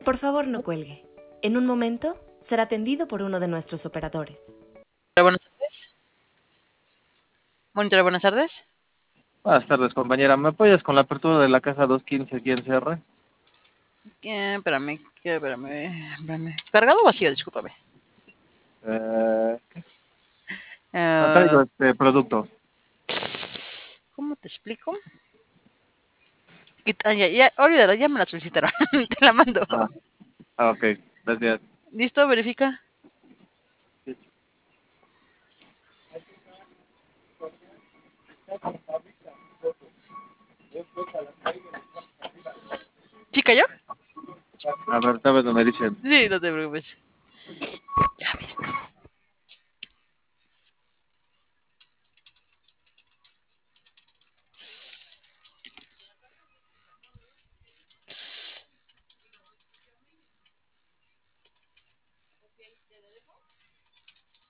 Por favor, no cuelgue. En un momento será atendido por uno de nuestros operadores. Buenas tardes. Monitor, buenas tardes. Buenas tardes, compañera. ¿Me apoyas con la apertura de la caja 215 aquí en CR? Espérame. ¿Cargado o vacío? Discúlpame. No traigo Eh, este producto. ¿Cómo te explico? Ya, olvídalo, ya me la solicitaron. Te la mando. Ok, gracias. ¿Listo? Verifica. ¿Sí cayó? A ver, ¿sabes dónde dicen? Sí, no te preocupes. Ya viste.